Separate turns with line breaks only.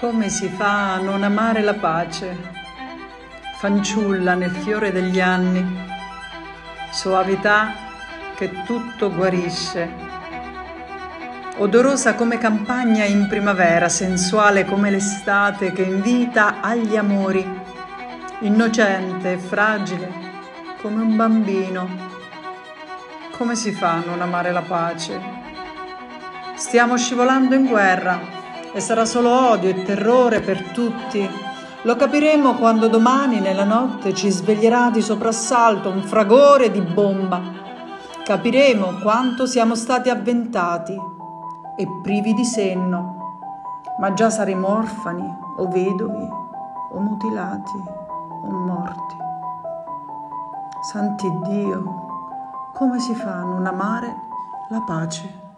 Come si fa a non amare la pace? Fanciulla nel fiore degli anni, soavità che tutto guarisce, odorosa come campagna in primavera, sensuale come l'estate che invita agli amori, innocente e fragile come un bambino. Come si fa a non amare la pace? Stiamo scivolando in guerra e sarà solo odio e terrore per tutti. Lo capiremo quando domani nella notte ci sveglierà di soprassalto un fragore di bomba. Capiremo quanto siamo stati avventati e privi di senno, ma già saremo orfani o vedovi o mutilati o morti. Santi Dio, come si fa a non amare la pace?